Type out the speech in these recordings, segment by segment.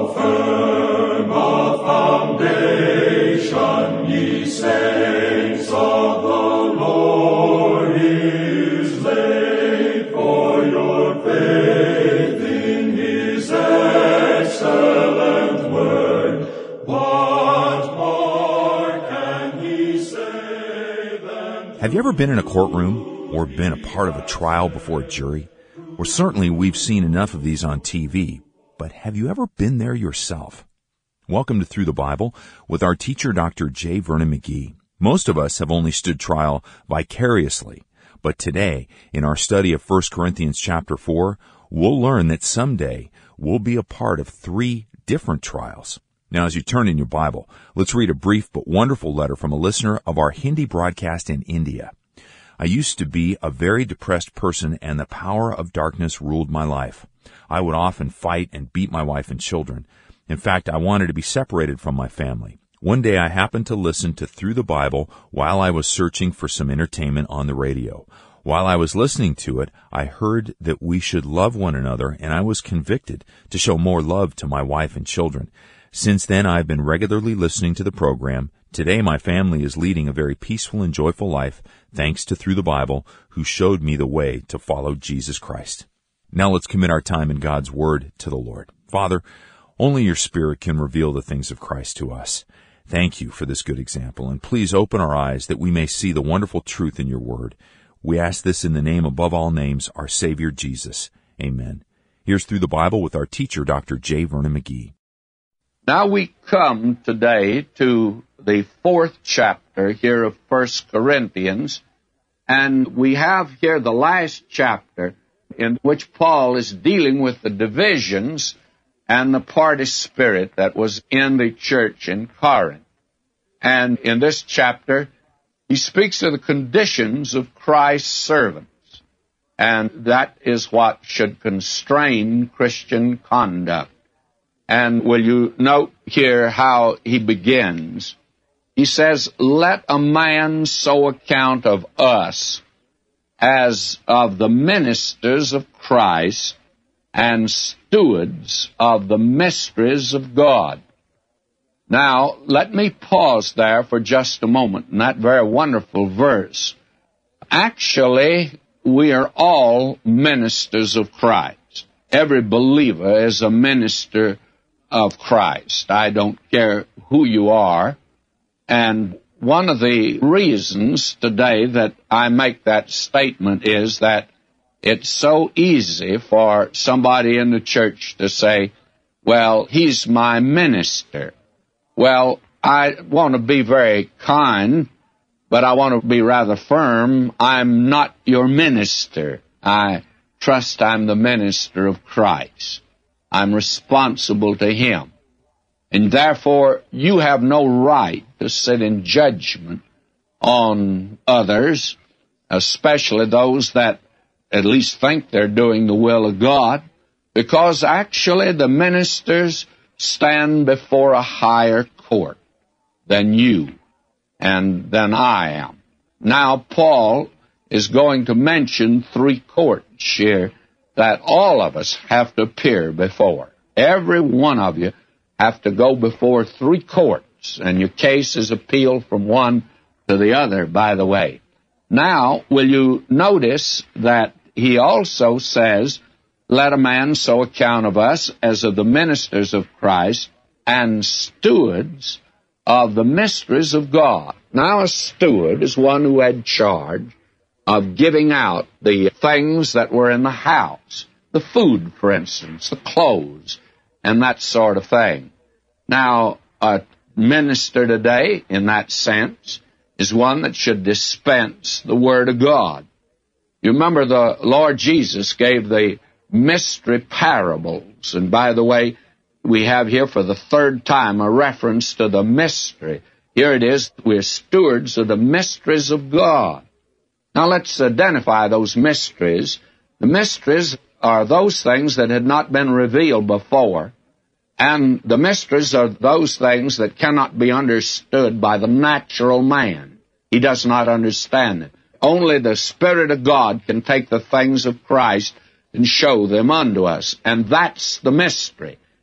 firm a foundation, ye saints of the Lord, is laid, for your faith in his excellent word. What more can he say than... Have you ever been in a courtroom or been a part of a trial before a jury? Well, certainly we've seen enough of these on TV, but have you ever been there yourself? Welcome to Through the Bible with our teacher, Dr. J. Vernon McGee. Most of us have only stood trial vicariously, but today, in our study of 1 Corinthians chapter 4, we'll learn that someday we'll be a part of 3 different trials. Now, as you turn in your Bible, let's read a brief but wonderful letter from a listener of our Hindi broadcast in India. I used to be a very depressed person, and the power of darkness ruled my life. I would often fight and beat my wife and children. In fact, I wanted to be separated from my family. One day I happened to listen to Through the Bible while I was searching for some entertainment on the radio. While I was listening to it, I heard that we should love one another, and I was convicted to show more love to my wife and children. Since then, I've been regularly listening to the program. Today, my family is leading a very peaceful and joyful life, thanks to Through the Bible, who showed me the way to follow Jesus Christ. Now let's commit our time in God's Word to the Lord. Father, only your Spirit can reveal the things of Christ to us. Thank you for this good example, and please open our eyes that we may see the wonderful truth in your Word. We ask this in the name above all names, our Savior Jesus. Amen. Here's Through the Bible with our teacher, Dr. J. Vernon McGee. Now we come today to the 4th chapter here of 1 Corinthians, and we have here the last chapter in which Paul is dealing with the divisions and the party spirit that was in the church in Corinth. And in this chapter, he speaks of the conditions of Christ's servants, and that is what should constrain Christian conduct. And will you note here how he begins? He says, "Let a man so account of us as of the ministers of Christ and stewards of the mysteries of God." Now, let me pause there for just a moment in that very wonderful verse. Actually, we are all ministers of Christ. Every believer is a minister of Christ. I don't care who you are. And one of the reasons today that I make that statement is that it's so easy for somebody in the church to say, well, he's my minister. Well, I want to be very kind, but I want to be rather firm. I'm not your minister. I trust I'm the minister of Christ. I'm responsible to him. And therefore, you have no right to sit in judgment on others, especially those that at least think they're doing the will of God, because actually the ministers stand before a higher court than you and than I am. Now, Paul is going to mention 3 courts here that all of us have to appear before. Every one of you have to go before 3 courts, and your case is appealed from one to the other, by the way. Now, will you notice that he also says, "Let a man so account of us as of the ministers of Christ and stewards of the mysteries of God." Now, a steward is one who had charge of giving out the things that were in the house, the food, for instance, the clothes, and that sort of thing. Now, a minister today, in that sense, is one that should dispense the Word of God. You remember the Lord Jesus gave the mystery parables, and by the way, we have here for the 3rd time a reference to the mystery. Here it is, we're stewards of the mysteries of God. Now let's identify those mysteries. The mysteries are those things that had not been revealed before, and the mysteries are those things that cannot be understood by the natural man. He does not understand it. Only the Spirit of God can take the things of Christ and show them unto us, and that's the mystery.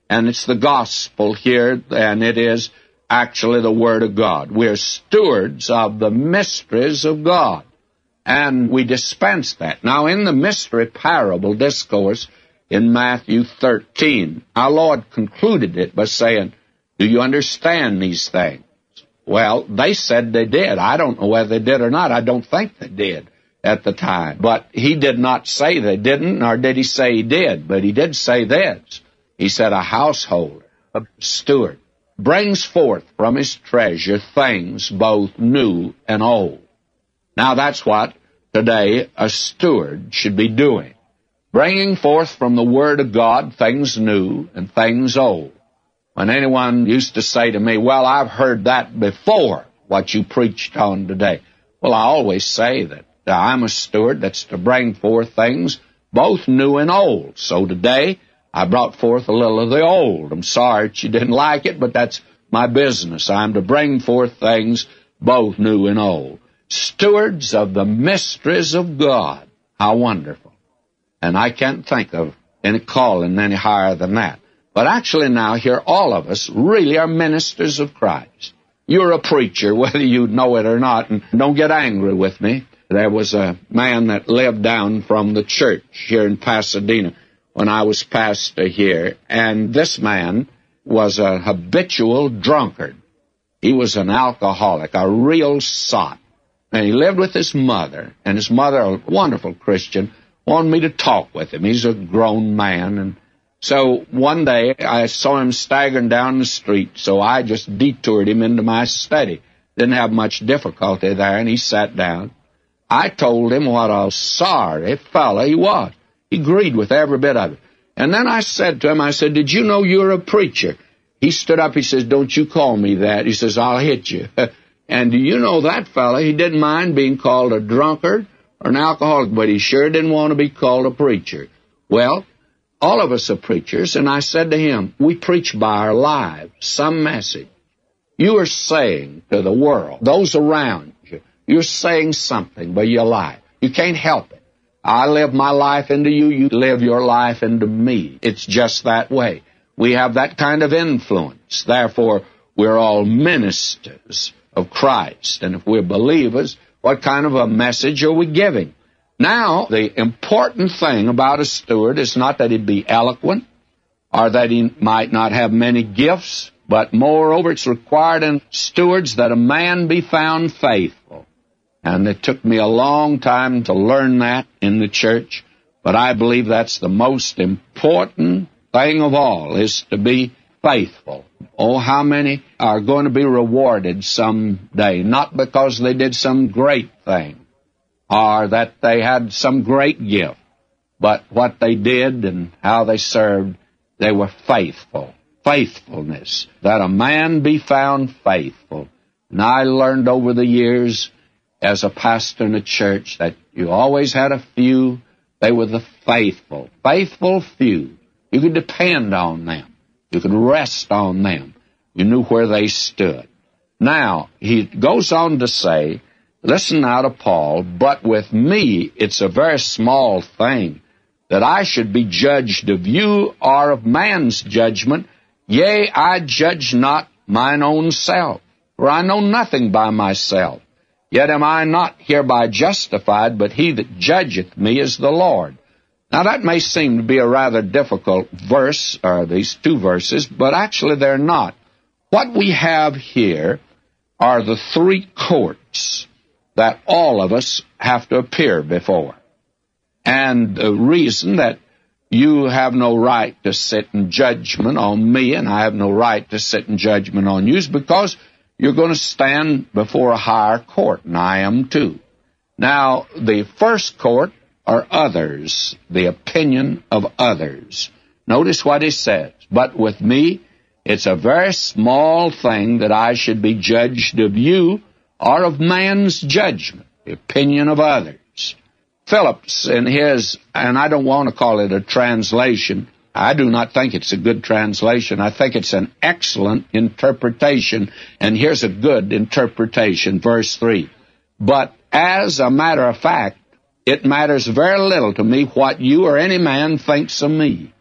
and it's the gospel here, and it is actually the Word of God. We're stewards of the mysteries of God, and we dispense that. Now, in the mystery parable discourse in Matthew 13, our Lord concluded it by saying, do you understand these things? Well, they said they did. I don't know whether they did or not. I don't think they did at the time. But he did not say they didn't, nor did he say he did. But he did say this. He said, a householder, a steward, brings forth from his treasure things both new and old. Now that's what today a steward should be doing. Bringing forth from the Word of God things new and things old. When anyone used to say to me, well, I've heard that before, what you preached on today. Well, I always say that I'm a steward that's to bring forth things both new and old. So today, I brought forth a little of the old. I'm sorry that you didn't like it, but that's my business. I'm to bring forth things both new and old. Stewards of the mysteries of God. How wonderful. And I can't think of any calling any higher than that. But actually now here, all of us really are ministers of Christ. You're a preacher, whether you know it or not, and don't get angry with me. There was a man that lived down from the church here in Pasadena when I was pastor here, and this man was a habitual drunkard. He was an alcoholic, a real sot. And he lived with his mother, and his mother, a wonderful Christian, wanted me to talk with him. He's a grown man, and so one day I saw him staggering down the street, so I just detoured him into my study. Didn't have much difficulty there, and he sat down. I told him what a sorry fellow he was. He agreed with every bit of it. And then I said to him, I said, did you know you're a preacher? He stood up, he says, don't you call me that. He says, I'll hit you. And do you know that fellow, he didn't mind being called a drunkard or an alcoholic, but he sure didn't want to be called a preacher. Well, all of us are preachers, and I said to him, we preach by our lives, some message. You are saying to the world, those around you, you're saying something by your life. You can't help it. I live my life into you, you live your life into me. It's just that way. We have that kind of influence. Therefore, we're all ministers of Christ. And if we're believers, what kind of a message are we giving? Now, the important thing about a steward is not that he be eloquent or that he might not have many gifts, but moreover, it's required in stewards that a man be found faithful. And it took me a long time to learn that in the church, but I believe that's the most important thing of all, is to be faithful. Oh, how many are going to be rewarded someday, not because they did some great thing, or that they had some great gift, but what they did and how they served, they were faithful. Faithfulness, that a man be found faithful. And I learned over the years as a pastor in a church that you always had a few. They were the faithful few. You could depend on them. You could rest on them. You knew where they stood. Now, he goes on to say, listen now to Paul, but with me it's a very small thing that I should be judged of you or of man's judgment. Yea, I judge not mine own self, for I know nothing by myself. Yet am I not hereby justified, but he that judgeth me is the Lord. Now that may seem to be a rather difficult verse, or these two verses, but actually they're not. What we have here are the three courts that all of us have to appear before. And the reason that you have no right to sit in judgment on me, and I have no right to sit in judgment on you, is because you're going to stand before a higher court, and I am too. Now, the first court are others, the opinion of others. Notice what he says. But with me, it's a very small thing that I should be judged of you or of man's judgment, the opinion of others. Phillips, in his, and I don't want to call it a translation, I do not think it's a good translation. I think it's an excellent interpretation. And here's a good interpretation, verse 3. But as a matter of fact, it matters very little to me what you or any man thinks of me.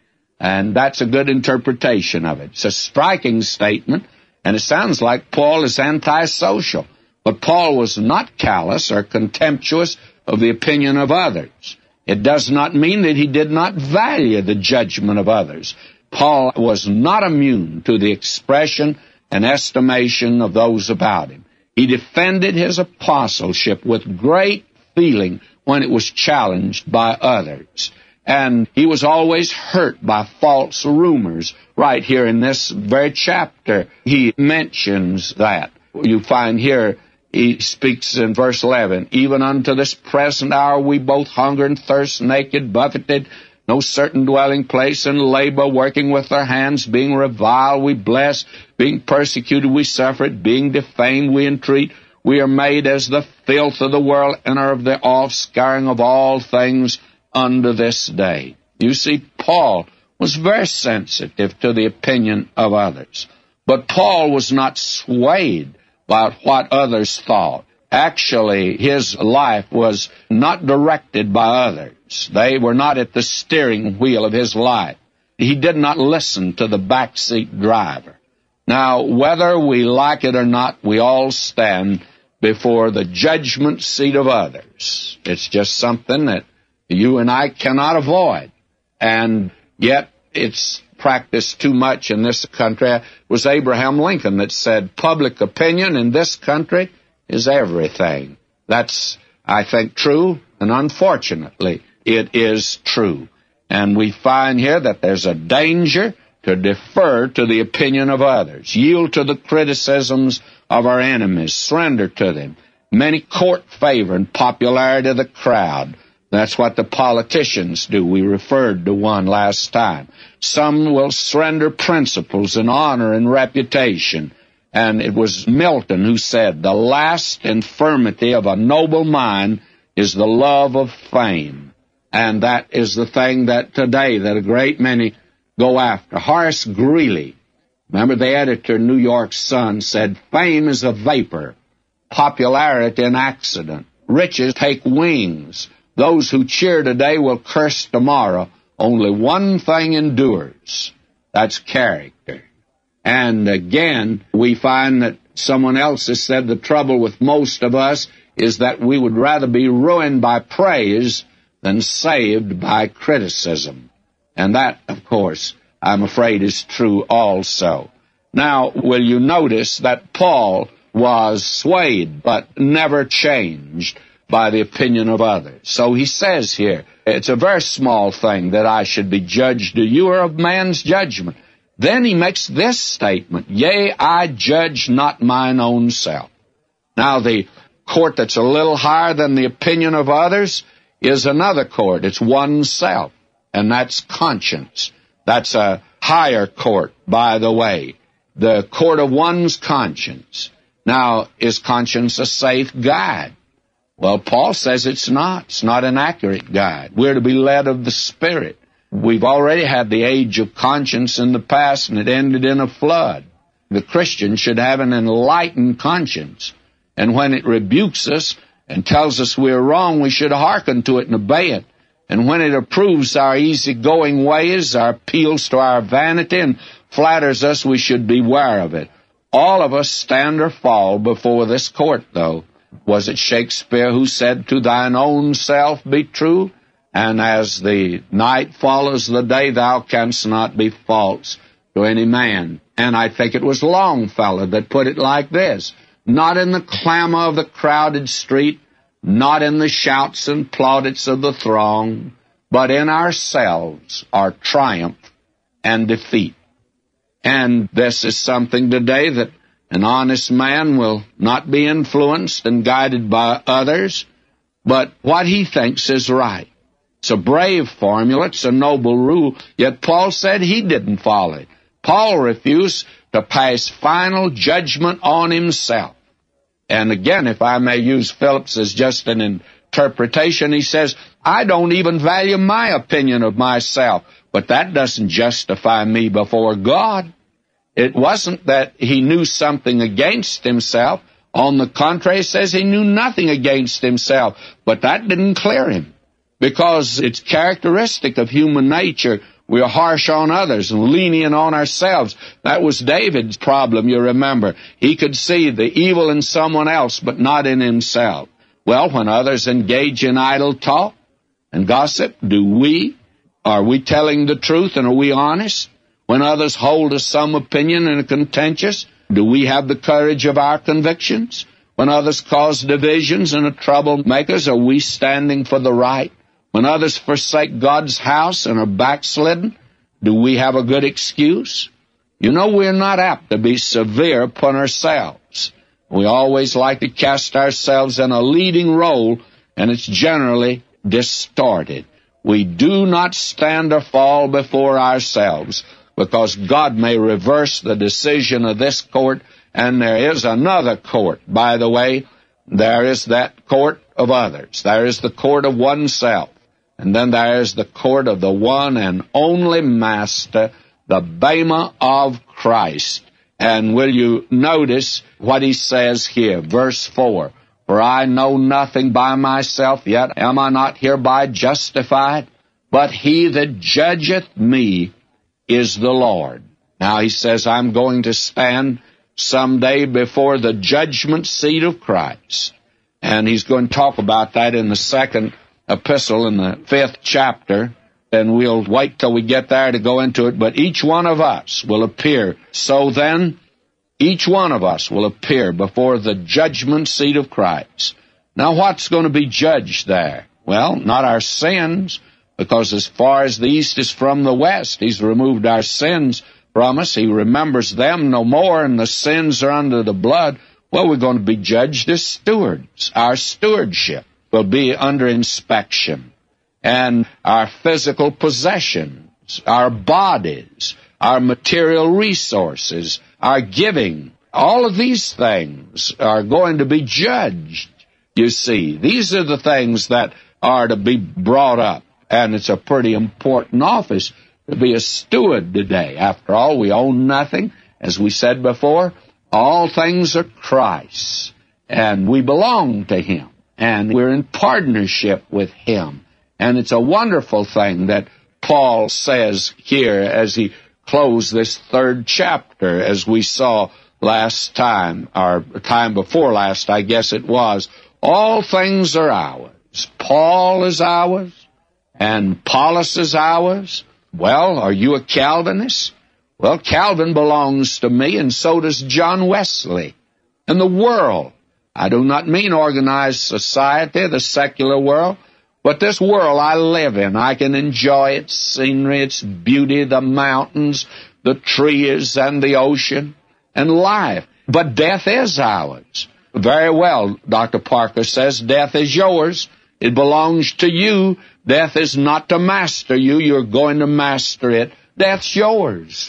And that's a good interpretation of it. It's a striking statement, and it sounds like Paul is antisocial. But Paul was not callous or contemptuous of the opinion of others. It does not mean that he did not value the judgment of others. Paul was not immune to the expression and estimation of those about him. He defended his apostleship with great feeling when it was challenged by others. And he was always hurt by false rumors. Right here in this very chapter, he mentions that. You find here, he speaks in verse 11, even unto this present hour we both hunger and thirst, naked, buffeted, no certain dwelling place, and labor, working with our hands, being reviled, we bless, being persecuted, we suffer it, being defamed, we entreat. We are made as the filth of the world, and are of the offscouring of all things unto this day. You see, Paul was very sensitive to the opinion of others. But Paul was not swayed by what others thought. Actually, his life was not directed by others. They were not at the steering wheel of his life. He did not listen to the backseat driver. Now, whether we like it or not, we all stand before the judgment seat of others. It's just something that you and I cannot avoid. And yet, it's practiced too much in this country. It was Abraham Lincoln that said, public opinion in this country is everything. That's, I think, true, and unfortunately, it is true. And we find here that there's a danger to defer to the opinion of others, yield to the criticisms of our enemies, surrender to them. Many court favor and popularity of the crowd. That's what the politicians do. We referred to one last time. Some will surrender principles and honor and reputation. And it was Milton who said, the last infirmity of a noble mind is the love of fame. And that is the thing that today that a great many go after. Horace Greeley, remember the editor of New York Sun, said, fame is a vapor, popularity an accident, riches take wings. Those who cheer today will curse tomorrow. Only one thing endures. That's character. And again, we find that someone else has said the trouble with most of us is that we would rather be ruined by praise than saved by criticism. And that, of course, I'm afraid is true also. Now, will you notice that Paul was swayed but never changed by the opinion of others? So he says here, it's a very small thing that I should be judged. Do you are of man's judgment? Then he makes this statement, yea, I judge not mine own self. Now, the court that's a little higher than the opinion of others is another court. It's oneself, and that's conscience. That's a higher court, by the way, the court of one's conscience. Now, is conscience a safe guide? Well, Paul says it's not. It's not an accurate guide. We're to be led of the Spirit. We've already had the age of conscience in the past, and it ended in a flood. The Christian should have an enlightened conscience. And when it rebukes us and tells us we're wrong, we should hearken to it and obey it. And when it approves our easygoing ways, our appeals to our vanity, and flatters us, we should beware of it. All of us stand or fall before this court, though. Was it Shakespeare who said, to thine own self be true? And as the night follows the day, thou canst not be false to any man. And I think it was Longfellow that put it like this, not in the clamor of the crowded street, not in the shouts and plaudits of the throng, but in ourselves are triumph and defeat. And this is something today that an honest man will not be influenced and guided by others, but what he thinks is right. It's a brave formula, it's a noble rule, yet Paul said he didn't follow it. Paul refused to pass final judgment on himself. And again, if I may use Phillips as just an interpretation, he says, I don't even value my opinion of myself, but that doesn't justify me before God. It wasn't that he knew something against himself. On the contrary, it says he knew nothing against himself, but that didn't clear him. Because it's characteristic of human nature We are harsh on others and lenient on ourselves. That was David's problem, you remember. He could see the evil in someone else, but not in himself. Well, when others engage in idle talk and gossip, are we telling the truth and are we honest? When others hold to some opinion and are contentious, do we have the courage of our convictions? When others cause divisions and are troublemakers, are we standing for the right? When others forsake God's house and are backslidden, do we have a good excuse? You know, we're not apt to be severe upon ourselves. We always like to cast ourselves in a leading role, and it's generally distorted. We do not stand or fall before ourselves, because God may reverse the decision of this court, and there is another court. By the way, there is that court of others. There is the court of oneself. And then there is the court of the one and only Master, the Bema of Christ. And will you notice what he says here, verse 4? For I know nothing by myself, yet am I not hereby justified? But he that judgeth me is the Lord. Now he says, I'm going to stand someday before the judgment seat of Christ. And he's going to talk about that in the second epistle in the 5th chapter, and we'll wait till we get there to go into it, but each one of us will appear. So then, each one of us will appear before the judgment seat of Christ. Now, what's going to be judged there? Well, not our sins, because as far as the east is from the west, he's removed our sins from us. He remembers them no more, and the sins are under the blood. Well, we're going to be judged as stewards. Our stewardship will be under inspection. And our physical possessions, our bodies, our material resources, our giving, all of these things are going to be judged, you see. These are the things that are to be brought up. And it's a pretty important office to be a steward today. After all, we own nothing. As we said before, all things are Christ's, and we belong to him. And we're in partnership with him. And it's a wonderful thing that Paul says here as he closed this 3rd chapter, as we saw last time, or time before last, I guess it was. All things are ours. Paul is ours, and Apollos is ours. Well, are you a Calvinist? Well, Calvin belongs to me, and so does John Wesley. And the world. I do not mean organized society, the secular world, but this world I live in. I can enjoy its scenery, its beauty, the mountains, the trees, and the ocean, and life. But death is ours. Very well, Dr. Parker says, death is yours. It belongs to you. Death is not to master you. You're going to master it. Death's yours.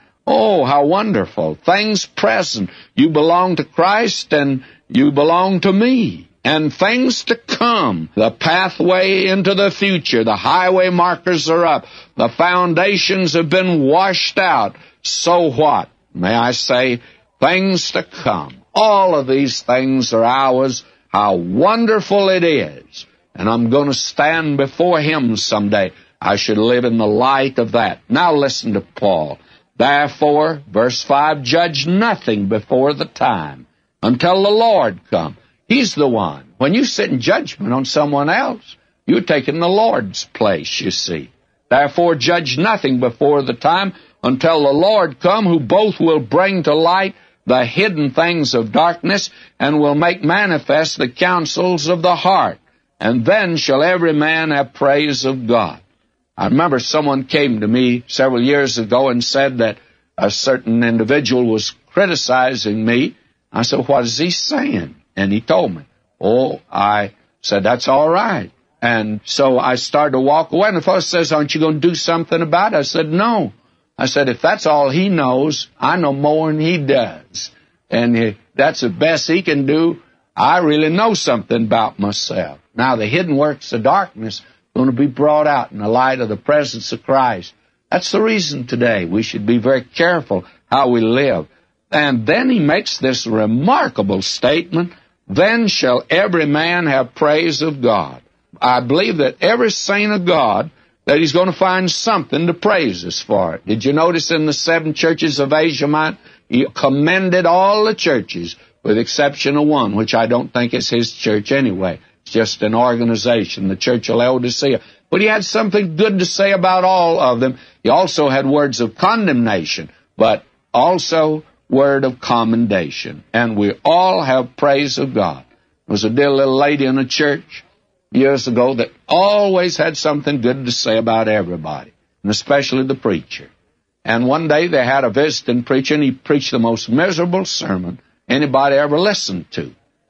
Oh, how wonderful. Things present. You belong to Christ, and you belong to me. And things to come, the pathway into the future, the highway markers are up, the foundations have been washed out. So what? May I say, things to come. All of these things are ours. How wonderful it is. And I'm going to stand before him someday. I should live in the light of that. Now listen to Paul. Therefore, verse 5, judge nothing before the time, until the Lord come. He's the one. When you sit in judgment on someone else, you're taking the Lord's place, you see. Therefore, judge nothing before the time, until the Lord come, who both will bring to light the hidden things of darkness, and will make manifest the counsels of the heart. And then shall every man have praise of God. I remember someone came to me several years ago and said that a certain individual was criticizing me. I said, what is he saying? And he told me. Oh, I said, that's all right. And so I started to walk away, and the fellow says, aren't you going to do something about it? I said, no. I said, if that's all he knows, I know more than he does. And that's the best he can do. I really know something about myself. Now, the hidden works of darkness are going to be brought out in the light of the presence of Christ. That's the reason today we should be very careful how we live. And then he makes this remarkable statement, then shall every man have praise of God. I believe that every saint of God that he's going to find something to praise us for. Did you notice in the 7 churches of Asia Minor, he commended all the churches with the exception of one, which I don't think is his church anyway. It's just an organization, the Church of Laodicea. But he had something good to say about all of them. He also had words of condemnation, but also word of commendation. And we all have praise of God. There was a dear little lady in a church years ago that always had something good to say about everybody, and especially the preacher. And one day they had a visiting preacher, and he preached the most miserable sermon anybody ever listened to.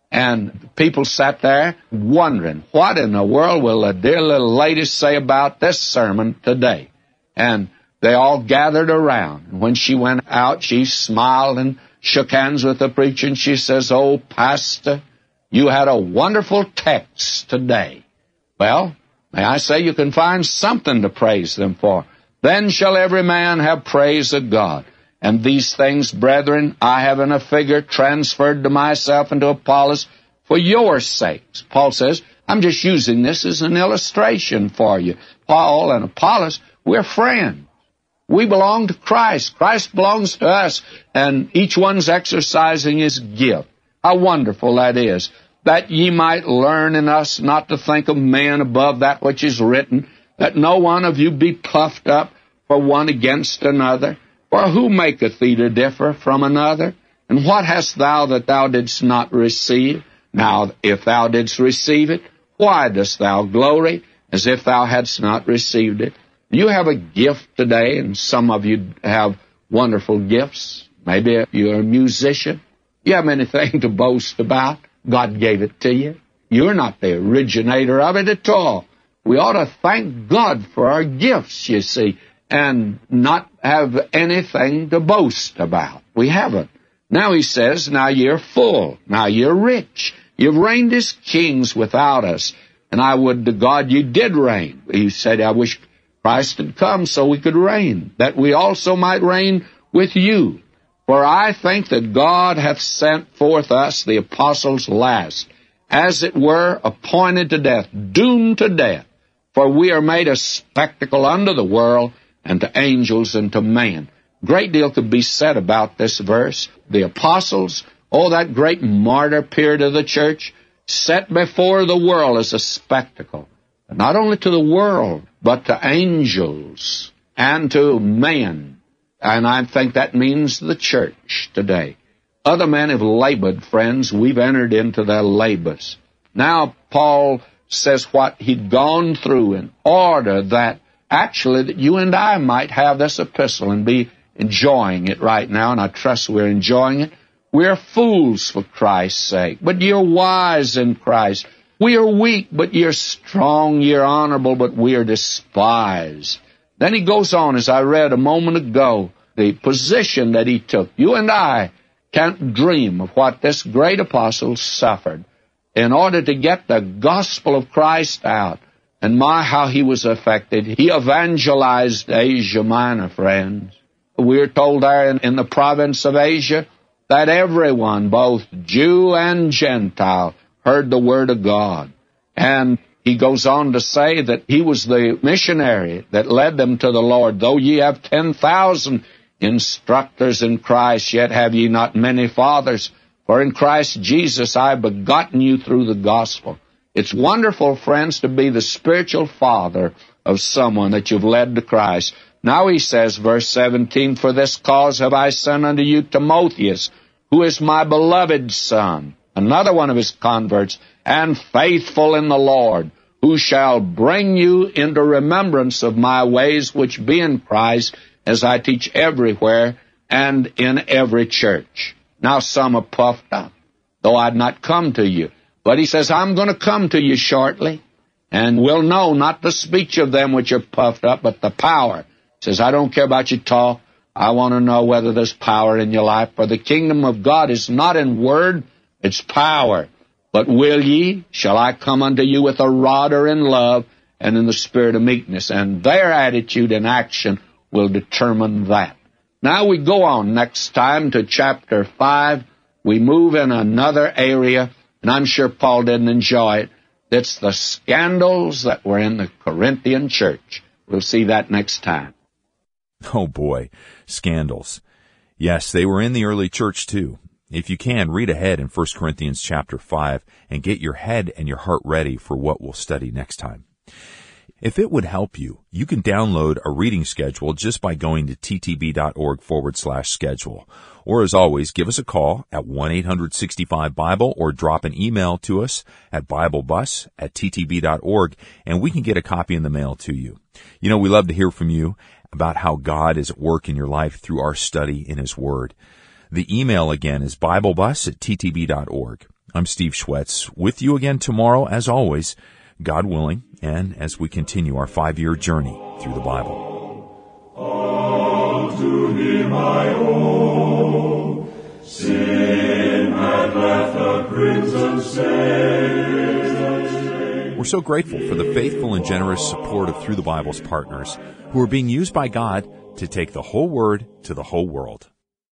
And people sat there wondering, what in the world will a dear little lady say about this sermon today? And they all gathered around. And when she went out, she smiled and shook hands with the preacher, and she says, "Oh, Pastor, you had a wonderful text today." Well, may I say, you can find something to praise them for. Then shall every man have praise of God. And these things, brethren, I have in a figure transferred to myself and to Apollos for your sakes. Paul says, I'm just using this as an illustration for you. Paul and Apollos, we're friends. We belong to Christ. Christ belongs to us, and each one's exercising his gift. How wonderful that is, that ye might learn in us not to think of man above that which is written, that no one of you be puffed up for one against another. For who maketh thee to differ from another? And what hast thou that thou didst not receive? Now, if thou didst receive it, why dost thou glory as if thou hadst not received it? You have a gift today, and some of you have wonderful gifts. Maybe you're a musician. You have anything to boast about. God gave it to you. You're not the originator of it at all. We ought to thank God for our gifts, you see, and not have anything to boast about. We haven't. Now he says, now you're full. Now you're rich. You've reigned as kings without us. And I would to God you did reign. He said, I wish Christ had come so we could reign, that we also might reign with you. For I think that God hath sent forth us, the apostles, last, as it were, appointed to death, doomed to death. For we are made a spectacle unto the world, and to angels, and to man. Great deal could be said about this verse. The apostles, that great martyr period of the church, set before the world as a spectacle. Not only to the world, but to angels and to men. And I think that means the church today. Other men have labored, friends. We've entered into their labors. Now, Paul says what he'd gone through in order that actually that you and I might have this epistle and be enjoying it right now, and I trust we're enjoying it. We're fools for Christ's sake, but you're wise in Christ. We are weak, but you're strong. You're honorable, but we are despised. Then he goes on, as I read a moment ago, the position that he took. You and I can't dream of what this great apostle suffered in order to get the gospel of Christ out. And how he was affected. He evangelized Asia Minor, friends. We're told there in the province of Asia that everyone, both Jew and Gentile, heard the word of God. And he goes on to say that he was the missionary that led them to the Lord. Though ye have 10,000 instructors in Christ, yet have ye not many fathers. For in Christ Jesus I have begotten you through the gospel. It's wonderful, friends, to be the spiritual father of someone that you've led to Christ. Now he says, verse 17, For this cause have I sent unto you Timotheus, who is my beloved son, another one of his converts, and faithful in the Lord, who shall bring you into remembrance of my ways which be in Christ, as I teach everywhere and in every church. Now some are puffed up, though I'd not come to you. But he says, I'm going to come to you shortly, and will know not the speech of them which are puffed up, but the power. He says, I don't care about your talk. I want to know whether there's power in your life. For the kingdom of God is not in word, it's power. But will ye, shall I come unto you with a rod or in love, and in the spirit of meekness? And their attitude and action will determine that. Now we go on next time to chapter 5. We move in another area, and I'm sure Paul didn't enjoy it. It's the scandals that were in the Corinthian church. We'll see that next time. Oh boy, scandals. Yes, they were in the early church too. If you can, read ahead in 1 Corinthians chapter 5 and get your head and your heart ready for what we'll study next time. If it would help you, you can download a reading schedule just by going to ttb.org/schedule. Or as always, give us a call at 1-865-BIBLE or drop an email to us at BibleBus@ttb.org and we can get a copy in the mail to you. You know, we love to hear from you about how God is at work in your life through our study in His Word. The email again is BibleBus@ttb.org. I'm Steve Schwetz, with you again tomorrow as always, God willing, and as we continue our 5-year journey through the Bible. All to Him I owe, sin had left a crimson stain. We're so grateful for the faithful and generous support of Through the Bible's partners who are being used by God to take the whole Word to the whole world.